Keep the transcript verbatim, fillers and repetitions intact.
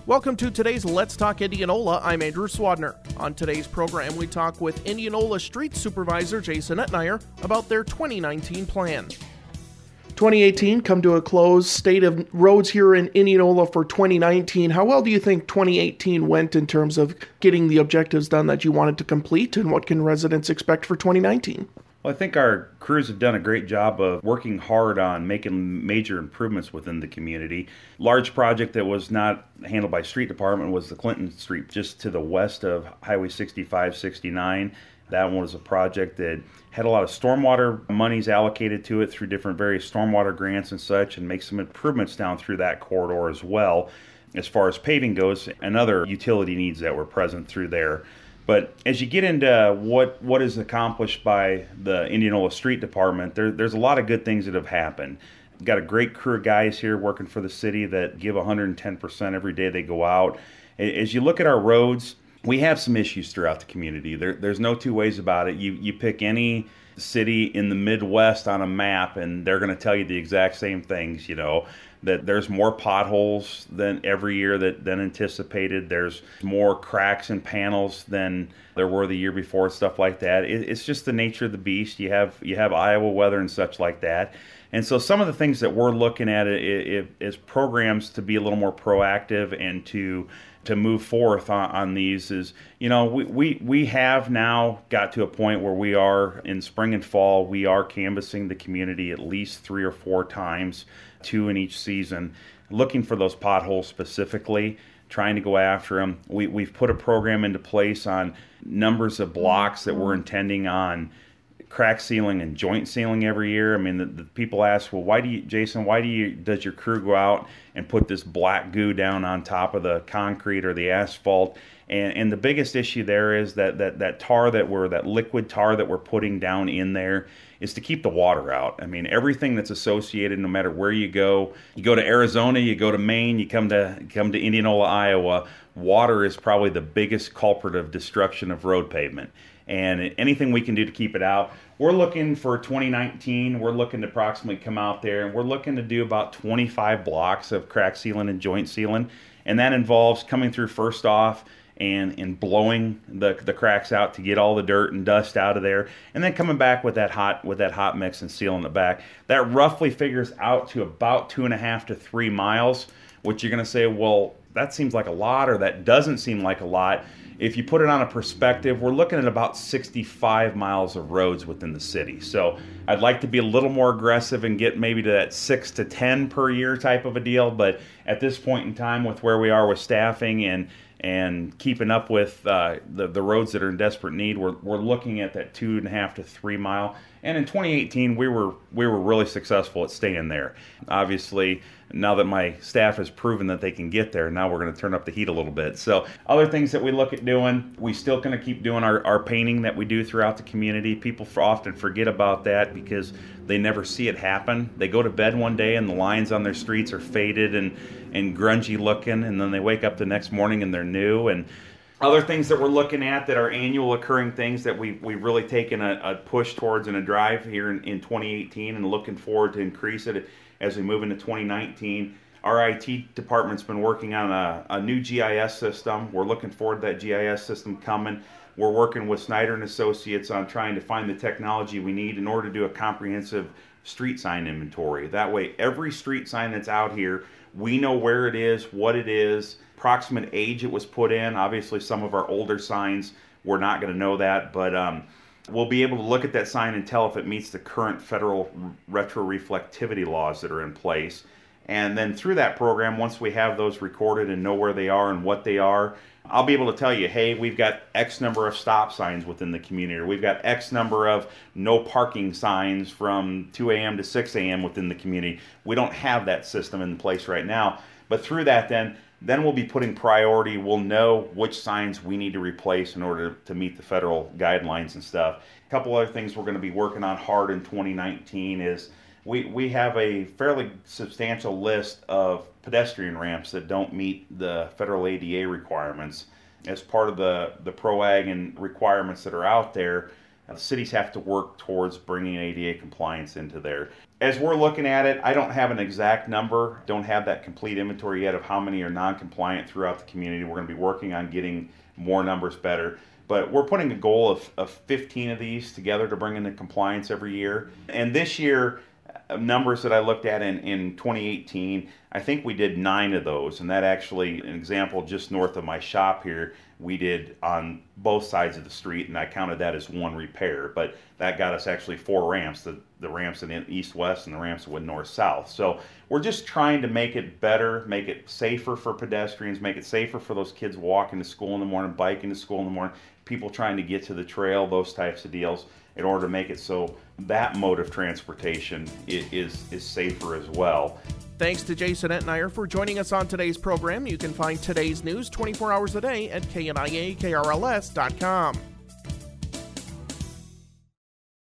Welcome to today's Let's Talk Indianola. I'm Andrew Swadner. On today's program, we talk with Indianola Street Supervisor Jason Etnier about their twenty nineteen plan. twenty eighteen come to a close. State of roads here in Indianola for twenty nineteen. How well do you think twenty eighteen went in terms of getting the objectives done that you wanted to complete, and what can residents expect for twenty nineteen? Well, I think our crews have done a great job of working hard on making major improvements within the community. Large project that was not handled by street department was the Clinton Street just to the west of Highway sixty-five sixty-nine. That one was a project that had a lot of stormwater monies allocated to it through different various stormwater grants and such, and make some improvements down through that corridor as well as far as paving goes and other utility needs that were present through there. But as you get into what, what is accomplished by the Indianola Street Department, there, there's a lot of good things that have happened. We've got a great crew of guys here working for the city that give one hundred ten percent every day they go out. As you look at our roads, we have some issues throughout the community. There, there's no two ways about it. You, you pick any city in the Midwest on a map, and they're going to tell you the exact same things, you know. That there's more potholes than every year that than anticipated. There's more cracks in panels than there were the year before, stuff like that. It, it's just the nature of the beast. You have you have Iowa weather and such like that. And so some of the things that we're looking at is, is programs to be a little more proactive and to to move forth on, on these is, you know, we, we, we have now got to a point where we are in spring and fall, we are canvassing the community at least three or four times, two in each season, looking for those potholes specifically, trying to go after them. We, we've put a program into place on numbers of blocks that we're intending on crack sealing and joint sealing every year. I mean, the, the people ask, well, why do you, Jason, why do you, does your crew go out and put this black goo down on top of the concrete or the asphalt? And, and the biggest issue there is that, that, that tar that we're, that liquid tar that we're putting down in there is to keep the water out. I mean, everything that's associated, no matter where you go, you go to Arizona, you go to Maine, you come to, come to Indianola, Iowa, water is probably the biggest culprit of destruction of road pavement. And anything we can do to keep it out. We're looking for twenty nineteen, we're looking to approximately come out there, and we're looking to do about twenty-five blocks of crack sealing and joint sealing. And that involves coming through first off and, and blowing the, the cracks out to get all the dirt and dust out of there, and then coming back with that hot with that hot mix and sealing it back. That roughly figures out to about two and a half to three miles, which you're going to say, well, that seems like a lot, or that doesn't seem like a lot. If you put it on a perspective, we're looking at about sixty-five miles of roads within the city. So I'd like to be a little more aggressive and get maybe to that six to ten per year type of a deal. But at this point in time, with where we are with staffing and and keeping up with uh, the, the roads that are in desperate need, we're we're looking at that two and a half to three mile. And in twenty eighteen, we were we were really successful at staying there. Obviously, now that my staff has proven that they can get there, now we're going to turn up the heat a little bit. So other things that we look at doing, we still going to keep doing our, our painting that we do throughout the community. People often forget about that because they never see it happen. They go to bed one day and the lines on their streets are faded and, and grungy looking, and then they wake up the next morning and they're new. And other things that we're looking at that are annual occurring things that we, we've really taken a, a push towards and a drive here in, in twenty eighteen, and looking forward to increase it as we move into twenty nineteen. Our I T department's been working on a, a new G I S system. We're looking forward to that G I S system coming. We're working with Snyder and Associates on trying to find the technology we need in order to do a comprehensive street sign inventory. That way, every street sign that's out here, we know where it is, what it is, approximate age it was put in. Obviously, some of our older signs, we're not going to know that, but um, we'll be able to look at that sign and tell if it meets the current federal retroreflectivity laws that are in place. And then through that program, once we have those recorded and know where they are and what they are, I'll be able to tell you, hey, we've got X number of stop signs within the community, or we've got X number of no parking signs from two a.m. to six a.m. within the community. We don't have that system in place right now. But through that, then, then we'll be putting priority. We'll know which signs we need to replace in order to meet the federal guidelines and stuff. A couple other things we're going to be working on hard in twenty nineteen is we, we have a fairly substantial list of pedestrian ramps that don't meet the federal A D A requirements. As part of the, the PROAG and requirements that are out there, Uh, cities have to work towards bringing A D A compliance into there. As we're looking at it, I don't have an exact number, don't have that complete inventory yet of how many are non-compliant throughout the community. We're going to be working on getting more numbers better. But we're putting a goal of, of fifteen of these together to bring into compliance every year. And this year, numbers that I looked at in, in twenty eighteen, I think we did nine of those. And that actually, an example just north of my shop here, we did on both sides of the street, and I counted that as one repair. But that got us actually four ramps, the, the ramps in east-west and the ramps that went north-south. So we're just trying to make it better, make it safer for pedestrians, make it safer for those kids walking to school in the morning, biking to school in the morning, people trying to get to the trail, those types of deals, in order to make it so that mode of transportation is, is safer as well. Thanks to Jason Etnier for joining us on today's program. You can find today's news twenty-four hours a day at K N I A K R L S dot com.